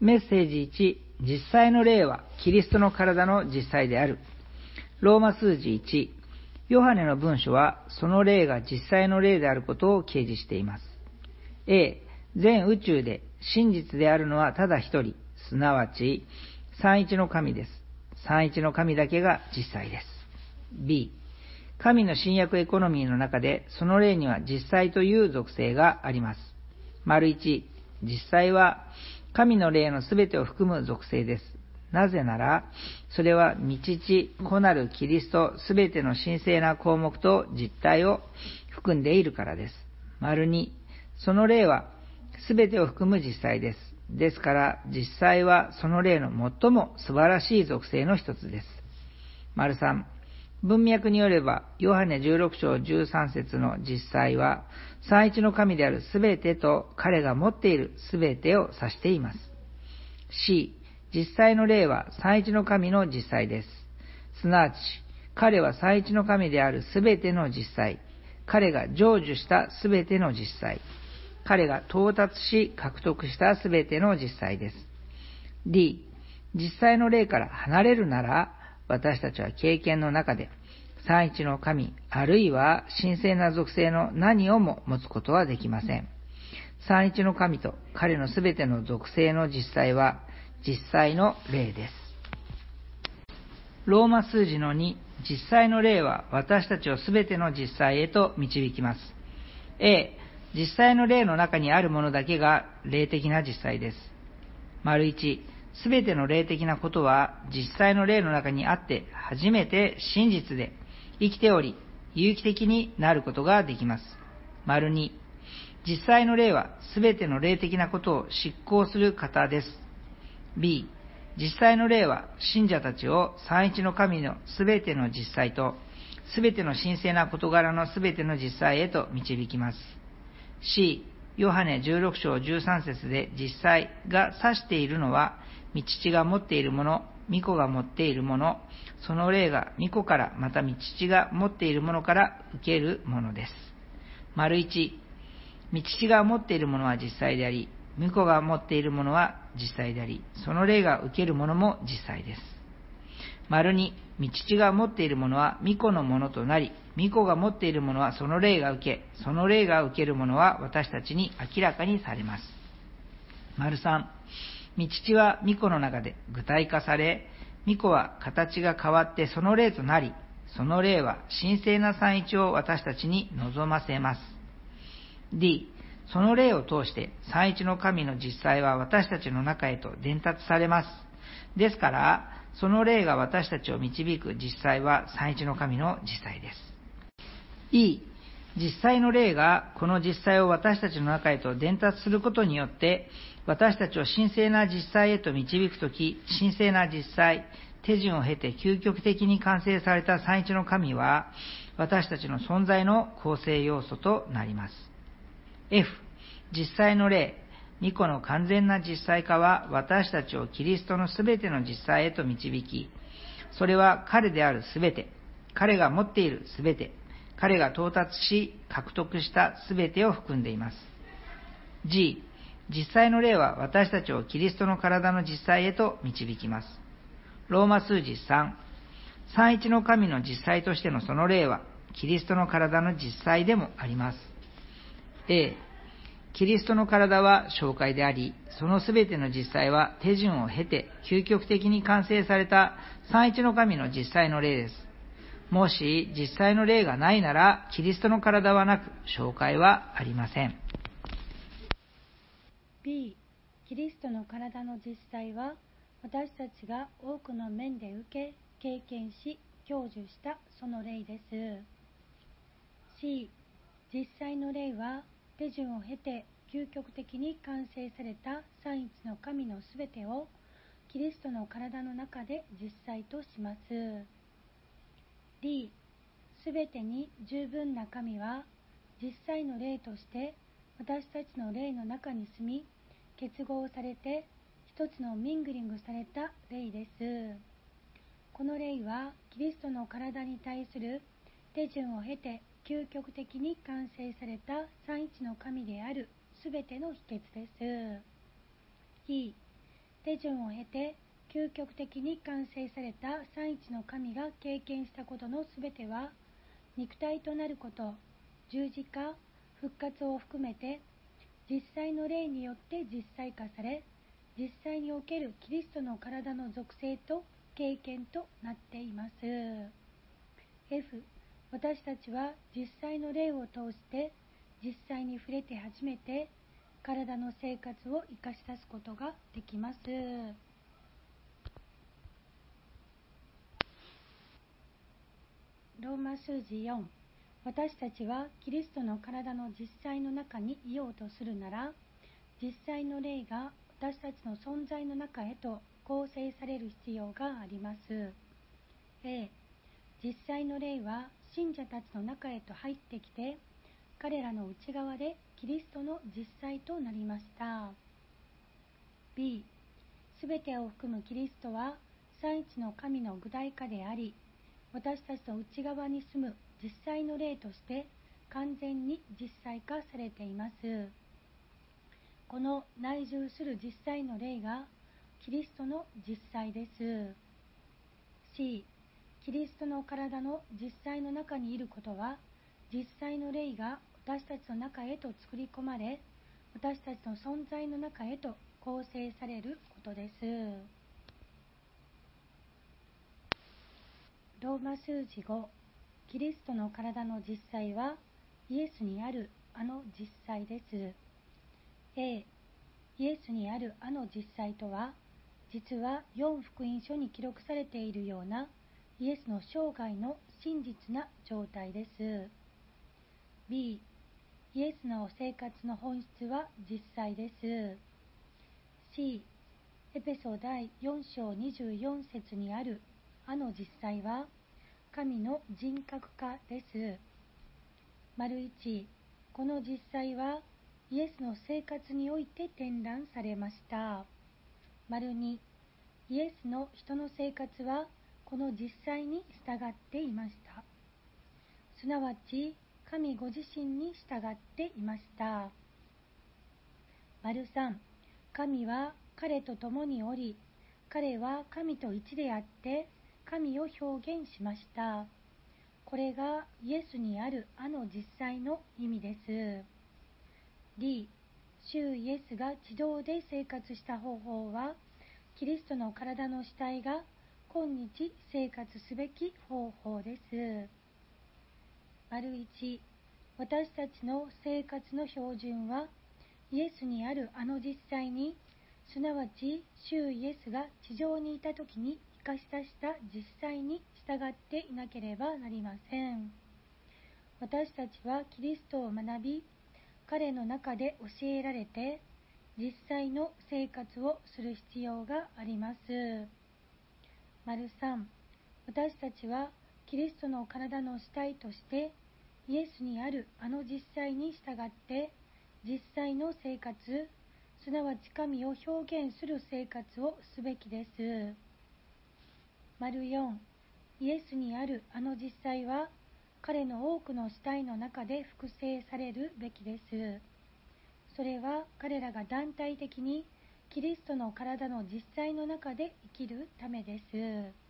メッセージ1、実際の霊はキリストの体の実際である。ローマ数字1、ヨハネの文書はその霊が実際の霊であることを掲示しています。A、全宇宙で真実であるのはただ一人、すなわち三一の神です。三一の神だけが実際です。B、神の新約エコノミーの中でその霊には実際という属性があります。丸1、実際は神の霊のすべてを含む属性です。なぜなら、それは御父、子なるキリストすべての神聖な項目と実態を含んでいるからです。丸2、その霊はすべてを含む実際です。ですから、実際はその霊の最も素晴らしい属性の一つです。丸3、文脈によれば、ヨハネ16章13節の実際は、三一の神であるすべてと彼が持っているすべてを指しています。C、実際の霊は三一の神の実際です。すなわち、彼は三一の神であるすべての実際、彼が成就したすべての実際、彼が到達し獲得したすべての実際です。D、実際の霊から離れるなら、私たちは経験の中で、三一の神、あるいは神聖な属性の何をも持つことはできません。三一の神と彼のすべての属性の実際は、実際の霊です。ローマ数字の2、実際の霊は私たちをすべての実際へと導きます。A、実際の霊の中にあるものだけが霊的な実際です。丸1、すべての霊的なことは実際の霊の中にあって初めて真実で生きており有機的になることができます。丸2、実際の霊はすべての霊的なことを執行する方です。B、実際の霊は信者たちを三一の神のすべての実際とすべての神聖な事柄のすべての実際へと導きます。C、ヨハネ16章13節で実際が指しているのは、御父が持っているもの、御子が持っているもの、その霊が御子からまた御父が持っているものから受けるものです。丸1、御父が持っているものは実際であり、御子が持っているものは実際であり、その霊が受けるものも実際です。丸2、御父が持っているものは御子のものとなり、御子が持っているものはその霊が受け、その霊が受けるものは私たちに明らかにされます。丸3、御父は御子の中で具体化され、御子は形が変わってその霊となり、その霊は神聖な三一を私たちに望ませます。D、その霊を通して三一の神の実際は私たちの中へと伝達されます。ですから、その霊が私たちを導く実際は三一の神の実際です。E、実際の霊がこの実際を私たちの中へと伝達することによって、私たちを神聖な実際へと導くとき、神聖な実際、手順を経て究極的に完成された三一の神は、私たちの存在の構成要素となります。F、実際の霊、御子の完全な実際化は私たちをキリストのすべての実際へと導き、それは彼であるすべて、彼が持っているすべて、彼が到達し獲得したすべてを含んでいます。G、実際の霊は私たちをキリストの体の実際へと導きます。ローマ数字3、三一の神の実際としてのその霊はキリストの体の実際でもあります。A、キリストの体は紹介であり、そのすべての実際は手順を経て究極的に完成された三一の神の実際の霊です。もし実際の霊がないなら、キリストの体はなく、紹介はありません。 B、キリストの体の実際は、私たちが多くの面で受け、経験し、享受したその霊です。C、実際の霊は、手順を経て究極的に完成された三一の神のすべてをキリストの体の中で実際とします。D、すべてに十分な神は実際の霊として私たちの霊の中に住み、結合されて一つのミングリングされた霊です。この霊はキリストの体に対する手順を経て究極的に完成された三一の神であるすべての秘訣です。E、 手順を経て究極的に完成された三一の神が経験したことのすべては、肉体となること、十字架、復活を含めて実際の霊によって実際化され、実際におけるキリストの体の属性と経験となっています。F、私たちは実際の霊を通して実際に触れて初めて体の生活を生かし出すことができます。ローマ数字4、私たちはキリストの体の実際の中にいようとするなら、実際の霊が私たちの存在の中へと構成される必要があります。A、実際の霊は信者たちの中へと入ってきて、彼らの内側でキリストの実際となりました。B、すべてを含むキリストは三一の神の具体化であり、私たちの内側に住む実際の霊として完全に実際化されています。この内住する実際の霊がキリストの実際です。C、キリストの体の実際の中にいることは、実際の霊が私たちの中へと作り込まれ、私たちの存在の中へと構成されることです。ローマ数字5、キリストの体の実際はイエスにあるあの実際です。A、イエスにあるあの実際とは、実は4福音書に記録されているようなイエスの生涯の真実な状態です。B、イエスの生活の本質は実際です。C、エペソ第4章24節にあるあの実際は神の人格化です。1、この実際はイエスの生活において展覧されました。2、イエスの人の生活はこの実際に従っていました。すなわち神ご自身に従っていました。3、神は彼と共におり、彼は神と一であって神を表現しました。これがイエスにあるあの実際の意味です。D、主イエスが地上で生活した方法は、キリストの体の主体が今日生活すべき方法です。1、私たちの生活の標準は、イエスにあるあの実際に、すなわち主イエスが地上にいた時に生かし出した実際に従っていなければなりません。私たちはキリストを学び、彼の中で教えられて、実際の生活をする必要があります。3、私たちはキリストの体の主体として、イエスにあるあの実際に従って、実際の生活、すなわち神を表現する生活をすべきです。4、イエスにあるあの実際は、彼の多くの主体の中で複製されるべきです。それは彼らが団体的にキリストの体の実際の中で生きるためです。